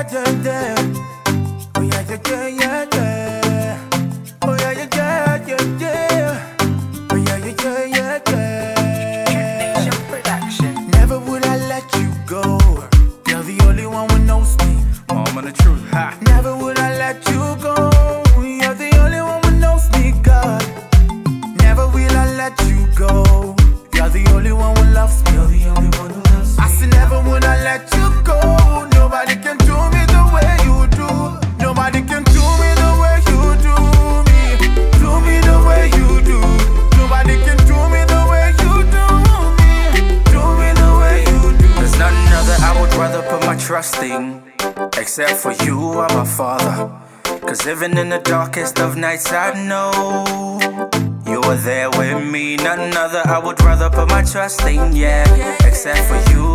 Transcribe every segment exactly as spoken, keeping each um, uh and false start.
yeah, yeah, yeah. Oh yeah, yeah, yeah, yeah. Oh yeah, yeah, yeah, yeah, yeah. Oh yeah, yeah, yeah, yeah, yeah. Never would I let you go. You're the only one who knows me. Moment of truth, ha. Never would I let you go. You're the only one who knows me, God. Never will I let you go. You're the only one who loves me. You're the only one who loves me. I said never would I let you go. Nobody can do me the way you do. Nobody can do me the way you do me. Do me the way you do. Nobody can do me the way you do me. Do me the way you do. There's nothing other I would rather put my trust in, except for you, I'm a father. Cause even in the darkest of nights I know you were there with me. Nothing other I would rather put my trust in, yeah, except for you,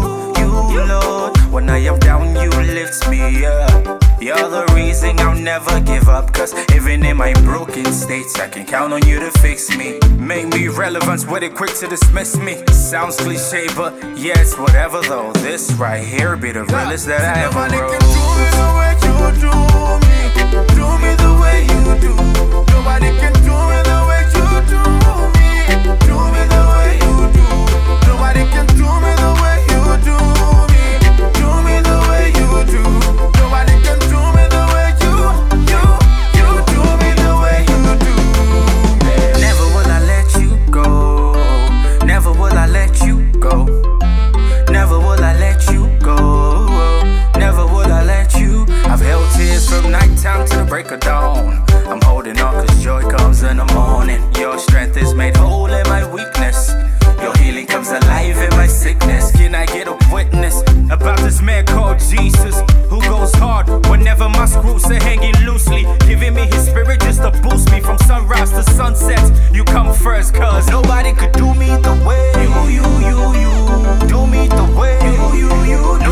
you, Lord. When I am down, you lift me up. You're the reason I'll never give up. Cause even in my broken states, I can count on you to fix me. Make me relevant, with it quick to dismiss me. Sounds cliche, but yeah, it's whatever though. This right here be the realest that I ever Nobody wrote. can do me the way you do me. Do me the way you do. Nobody can do me the way you do me. Do me the way you do. Nobody can do me the way you do me. Do me the way you do. Nobody can do me the way you, you, you do me the way you do me. Never will I let you go. Never will I let you go. Never will I let you go. Never will I let you. I've held tears from nighttime to the break of dawn. I'm holding on cause joy comes in the morning. Your strength is made whole in my weakness. Your healing comes alive in my sickness. Can I get a witness about this man called Jesus, who goes hard whenever my screws are hanging loosely, giving me his spirit just to boost me from sunrise to sunset. You come first cause nobody could do me the way you, you, you, you do me the way you, you, you